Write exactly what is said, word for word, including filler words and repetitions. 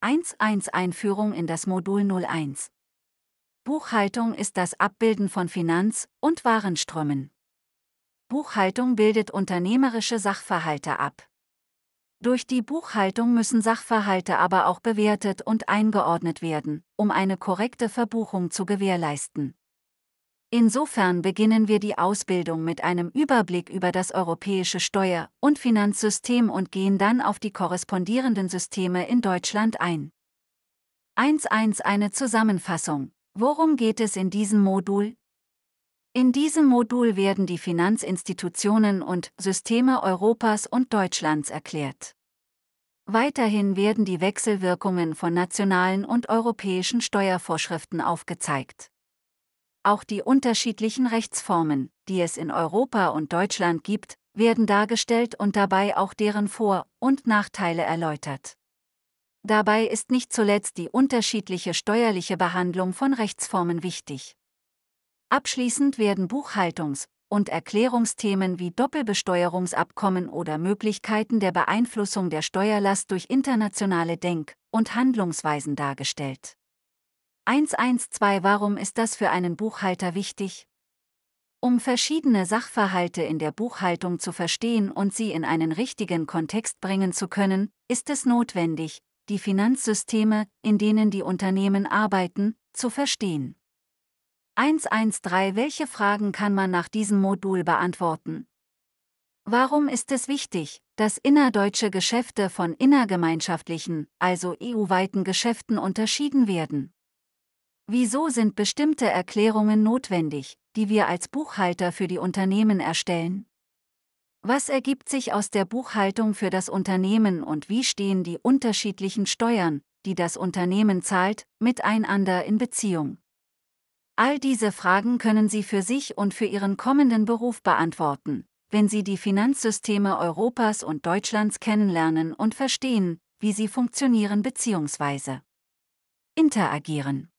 eins Punkt eins Einführung in das Modul null eins. Buchhaltung ist das Abbilden von Finanz- und Warenströmen. Buchhaltung bildet unternehmerische Sachverhalte ab. Durch die Buchhaltung müssen Sachverhalte aber auch bewertet und eingeordnet werden, um eine korrekte Verbuchung zu gewährleisten. Insofern beginnen wir die Ausbildung mit einem Überblick über das europäische Steuer- und Finanzsystem und gehen dann auf die korrespondierenden Systeme in Deutschland ein. eins Punkt eins Eine Zusammenfassung. Worum geht es in diesem Modul? In diesem Modul werden die Finanzinstitutionen und Systeme Europas und Deutschlands erklärt. Weiterhin werden die Wechselwirkungen von nationalen und europäischen Steuervorschriften aufgezeigt. Auch die unterschiedlichen Rechtsformen, die es in Europa und Deutschland gibt, werden dargestellt und dabei auch deren Vor- und Nachteile erläutert. Dabei ist nicht zuletzt die unterschiedliche steuerliche Behandlung von Rechtsformen wichtig. Abschließend werden Buchhaltungs- und Erklärungsthemen wie Doppelbesteuerungsabkommen oder Möglichkeiten der Beeinflussung der Steuerlast durch internationale Denk- und Handlungsweisen dargestellt. eins Punkt eins Zwei Warum ist das für einen Buchhalter wichtig? Um verschiedene Sachverhalte in der Buchhaltung zu verstehen und sie in einen richtigen Kontext bringen zu können, ist es notwendig, die Finanzsysteme, in denen die Unternehmen arbeiten, zu verstehen. eins Punkt eins Drei Welche Fragen kann man nach diesem Modul beantworten? Warum ist es wichtig, dass innerdeutsche Geschäfte von innergemeinschaftlichen, also E U-weiten Geschäften unterschieden werden? Wieso sind bestimmte Erklärungen notwendig, die wir als Buchhalter für die Unternehmen erstellen? Was ergibt sich aus der Buchhaltung für das Unternehmen und wie stehen die unterschiedlichen Steuern, die das Unternehmen zahlt, miteinander in Beziehung? All diese Fragen können Sie für sich und für Ihren kommenden Beruf beantworten, wenn Sie die Finanzsysteme Europas und Deutschlands kennenlernen und verstehen, wie sie funktionieren bzw. interagieren.